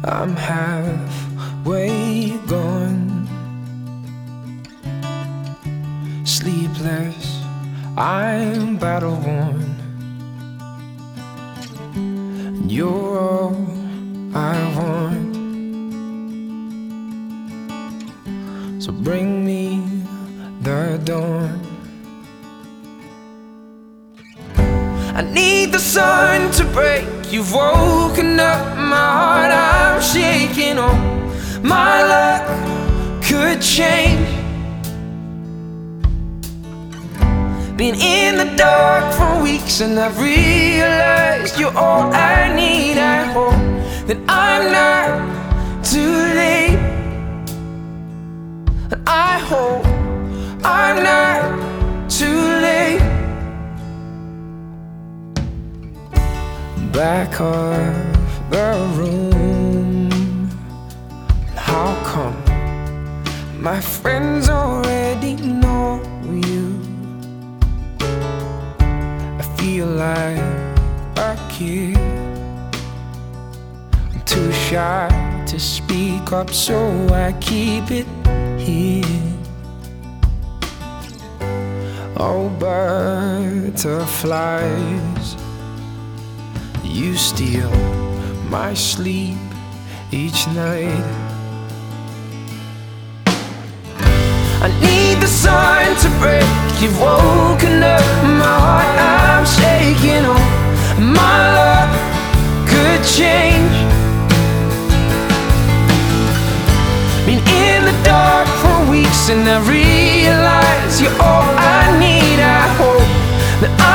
I'm halfway gone, sleepless, I'm battle worn. You're all I want, so bring me the dawn. I need the sun to break. You've woken up my heart, I'm shaking. Oh, my luck could change. Been in the dark for weeks and I've realized you're all I need. I hope that I'm not too late, and I hope I'm not too late. Back of the room, how come my friends already know you? I feel like a kid, I'm too shy to speak up, so I keep it here. Oh, butterflies, you steal my sleep each night. I need the sun to break. You've woken up my heart, I'm shaking. Oh, my luck could change. Been in the dark for weeks and I realize you're all I need. I hope that